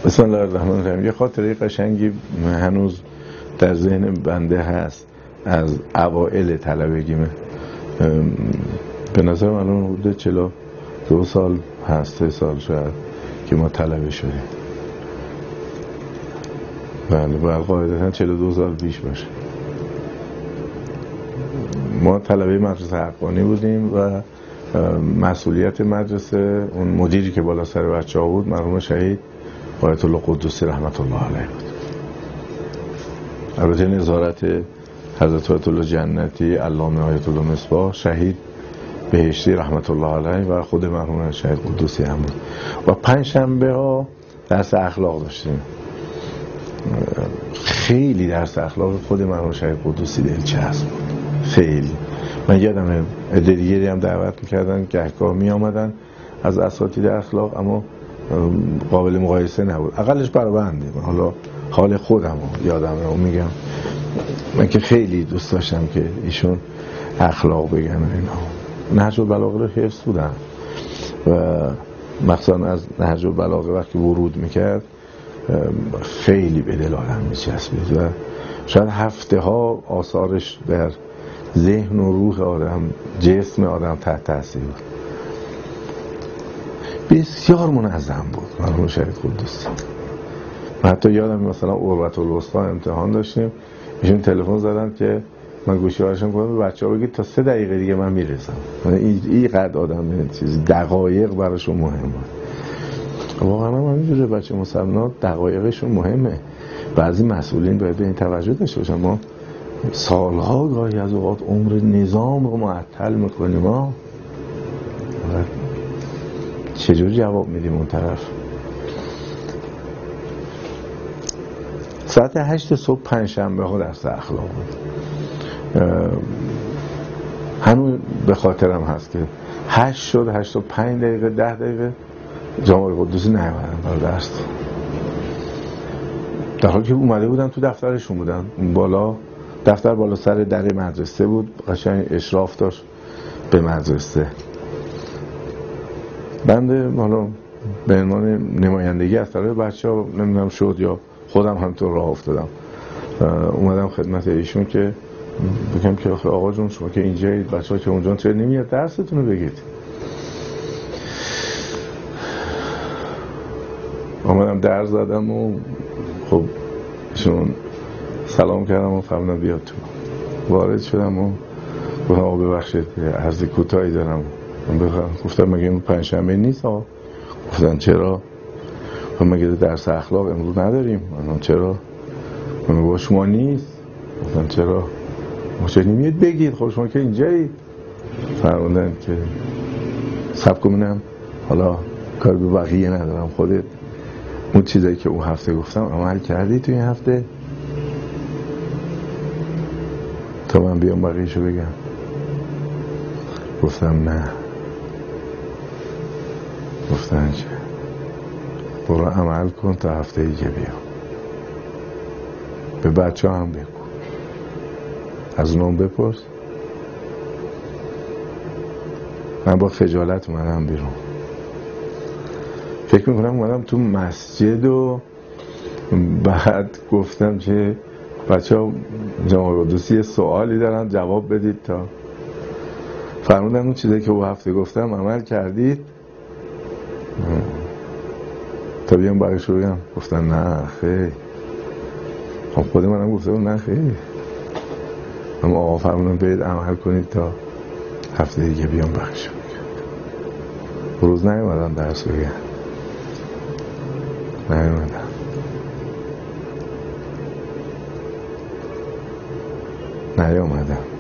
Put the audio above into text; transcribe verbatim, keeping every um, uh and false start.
بسم الله الرحمن الرحیم. یه خاطره قشنگی هنوز در ذهن بنده هست از اوائل طلبگیمه. به نظر من الان حدود چهل و دو سال هست، سه سال شاید که ما طلبه شدیم. بله بله قاعدتا چهل و دو سال پیش باشه. ما طلبه مدرسه حقانی بودیم و مسئولیت مدرسه اون مدیری که بالا سر بچه ها بود مرحوم شهید آیت الله قدوسی رحمت الله علیه بود. البته نظارت حضرت آیت الله جنتی، علامه آیت الله مصباح، شهید بهشتی رحمت الله علیه و خود مرحوم شهید قدوسی هم بود. و پنج شنبه ها درس اخلاق داشتیم. خیلی درس اخلاق خود مرحوم شهید قدوسی دلچسب بود، خیلی. من یادم عده دیگری هم دعوت میکردن، گهگاه میامدن از اساتید اخلاق، اما قابل مقایسه نبود. اقلش برابنده. حالا حال خودم یادمه و میگم من که خیلی دوست داشتم که ایشون اخلاق بگن و اینا. نهج البلاغه رو حفظ بودن و مثلا از نهج البلاغه وقتی ورود میکرد خیلی به دل آدم میچسبید و شاید هفته ها آثارش در ذهن و روح آدم، جسم آدم تحت تاثیر بود. بسیار منظم بود مرحوم شهید قدوسی. من حتی یادم مثلا عروة الوثقی امتحان داشتیم، ایشون تلفن زدن که من گوشی هاشون گفتم به بچه‌ها بگید تا سه دقیقه دیگه من میرسم. این اینقدر آدم چیز دقایق براشون مهمه. واقعا من اینجوری بچه مسلمان دقایقشون مهمه. بعضی مسئولین باید به این توجه داشته باشن. ما سالها گاهی از اوقات عمر نظام رو معطل میکنیم. ما چجور جواب میدیم اون طرف؟ ساعت هشت صبح پنج شنبه ها درس اخلاق بود. همون به خاطرم هست که هشت شد، هشت و پنج دقیقه، ده دقیقه جناب قدوسی نیامدن برای درس، در حالی که اومده بودن تو دفترشون بودن. بالا دفتر بالا سر در مدرسه بود، قشنگ اشراف داشت به مدرسه. بنده حالا به عنوان نمایندگی از طرف بچه‌ها نمیدونم شد یا خودم همینطور راه افتادم، اومدم خدمت ایشون که بگم که آقا جون شما که اینجایید، بچه‌ها که اونجا چرا نمیاد درستون رو بگید. اومدم در زدم و خب ایشون سلام کردم و فرمودن بیاد تو. وارد شدم و گفتم آقا ببخشید عرض کوتاهی دارم. گفتم مگه اون پنجشنبه نیست آقا؟ گفتن چرا؟ خب مگه درس اخلاق امروز نداریم؟ من چرا؟ من با شما نیست. گفتن چرا؟ ما چه نمیاد بگید؟ خب شما که اینجایید. فرمودن که صبر کنم، حالا کار به بقیه ندارم، خودت اون چیزایی که اون هفته گفتم عمل کردی تو این هفته تا من بیام بقیه‌شو بگم؟ گفتم نه. گفتن که برو عمل کن تا هفته ای که بیام. به بچه هم بگو، از اونم بپرس. من با خجالت اومدم بیرون. فکر میکنم اومدم تو مسجد و بعد گفتم که بچه ها جناب قدوسی سوالی دارن جواب بدید. تا فرمودن اون چیزی که او هفته گفتم عمل کردید تا بیام برایش رو بگم؟ گفتن نه خیلی. خب خود منم گفتم نه خیلی، اما آقا فرمودن برید عمل کنید تا هفته دیگه بیام برایش رو بگم. روز نیومدن درس بگم، نیومدن. نیومدن